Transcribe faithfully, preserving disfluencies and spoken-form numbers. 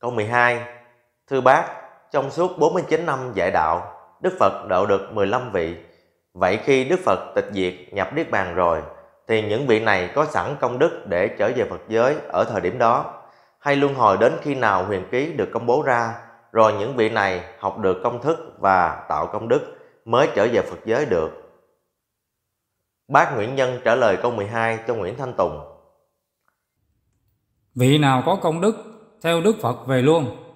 Câu mười hai. Thưa bác, trong suốt bốn mươi chín năm dạy đạo, Đức Phật độ được mười lăm vị. Vậy khi Đức Phật tịch diệt nhập Niết Bàn rồi, thì những vị này có sẵn công đức để trở về Phật giới ở thời điểm đó, hay luân hồi đến khi nào huyền ký được công bố ra, rồi những vị này học được công thức và tạo công đức mới trở về Phật giới được? Bác Nguyễn Nhân trả lời câu mười hai cho Nguyễn Thanh Tùng. Vị nào có công đức theo Đức Phật về luôn,